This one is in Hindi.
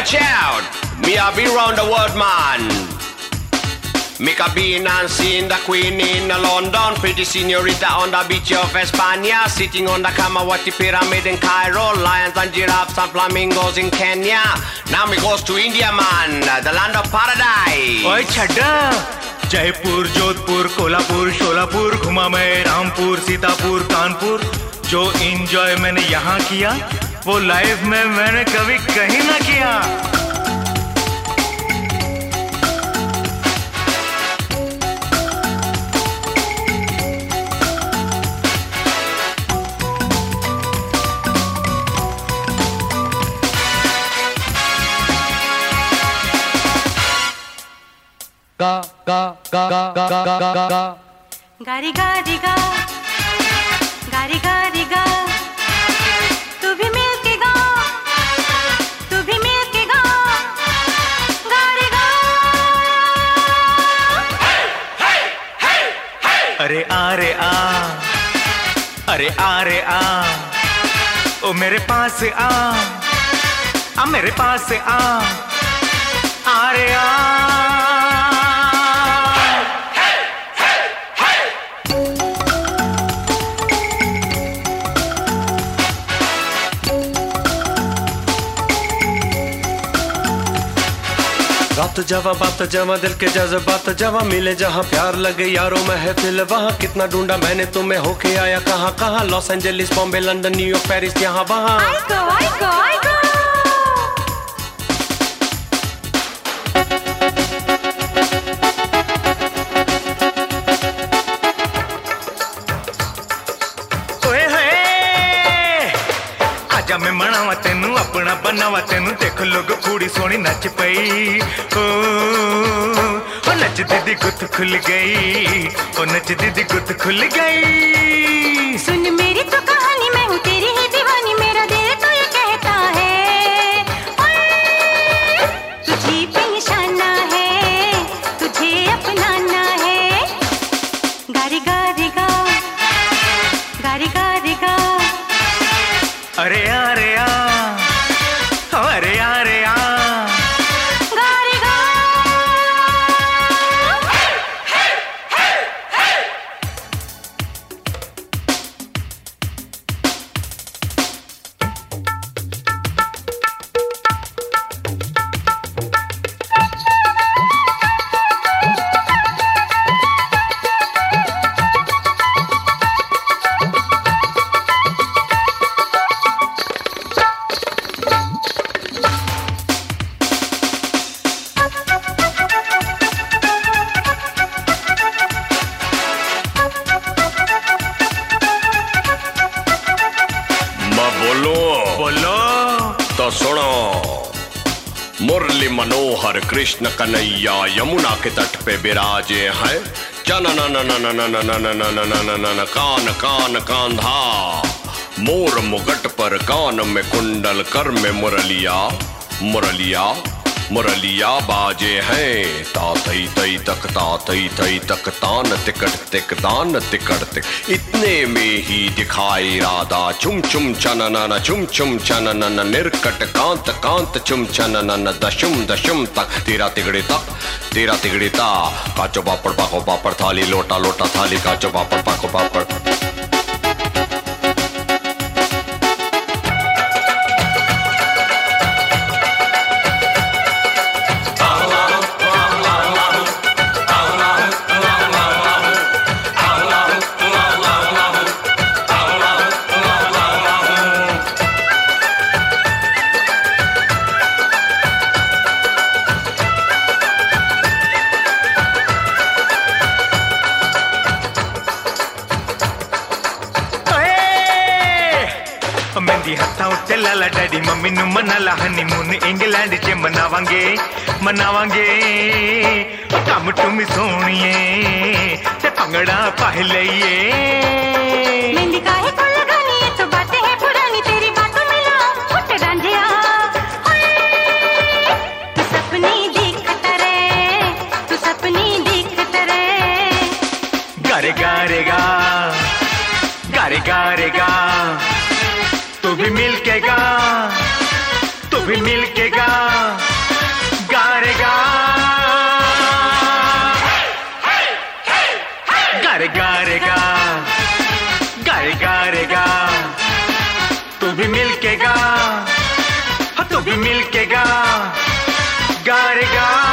watch out. Me a be round the world, man. Make a be and seeing the queen in London, pretty señorita on the beach of España, sitting on the Kamawati pyramid in Cairo, lions and giraffes and flamingos in Kenya. Now me goes to India, man, the land of paradise. ओए छड्डा, जयपुर, जोधपुर, कोल्हापुर, शोलापुर, घुमा मैं रामपुर, सीतापुर, कानपुर। जो इंजॉय मैंने यहाँ किया, वो लाइफ में मैंने कभी कहीं ना किया। गारी गारी गा, गारी गारी गा, तू भी मिल के गा, तू भी मिल के गा, गारी गा। अरे आ रे आ, अरे आ रे आ, ओ मेरे पास आ मेरे पास आ रे आ। रात जावा बात जावा दिल के जज्बात जावा, मिले जहाँ प्यार लगे यारों महफिल वहाँ। कितना ढूंढा मैंने तुम्हें, होके आया कहाँ कहाँ, Los Angeles, Bombay, London, New York, Paris, यहाँ वहाँ। I go। ओए होए, आजा मैं मनावा तेनू, अपना बनावा तेनू, देख लोग कुड़ी सोनी नच पई। ओ नच दीदी गुत खुल गई, ओ नच दीदी गुत खुल गई। सुन मेरी तो कहानी, मैं हूँ तेरी ही दीवानी, मेरा दिल तो ये कहता है ओए, तुझी पे निशाना है, तुझे अपनाना है। गारी गारी गा, गारी गारी गा, अरे आ रे आ, अरे आ रे आ। गारी गा। तो सुनो, मुरली मनोहर कृष्ण कन्हैया यमुना के तट पे विराजे हैं। चन कान कान कांधा, मोर मुगट पर कान में कुंडल, कर में मुरलिया मुरलिया मुरलिया बाजे हैं। तातई तई तक तातई तई तक, तान तिकट तिक दान तिकट तिक, इतने में ही दिखाई राधा। चुम चुम चनन चुम चुम चनन, निर्कट कांत कांत चुम चनन, दशुम दशुम तक, तेरा तिगड़े तक तेरा तिगड़े ता। काचो पापड़ पाको पापड़ थाली, लोटा लोटा थाली, काचो पापड़ पाको पापड़। मेहंदी हत्था उत्ते लाला डैडी मम्मी नू मनाला, हनीमून इंग्लैंड च मनावांगे मनावांगे। कम टुमी सोहणीए ते भंगड़ा पाह लईए। मेहंदी काहे को लगानी, ये तो बातें हैं पुरानी, तेरी बातों में ना उठ रंझिया। तू सपनी दिखता रे, तू सपनी दिखता रे। गारे गारे गा, गारे गारे गा, तू भी मिल के गा, तू भी मिल के गा, गा रे गा, गा रे गा रे गा, गा रे गा रे गा, तू भी मिल के गा, तू भी मिल के गा, गा रे गा।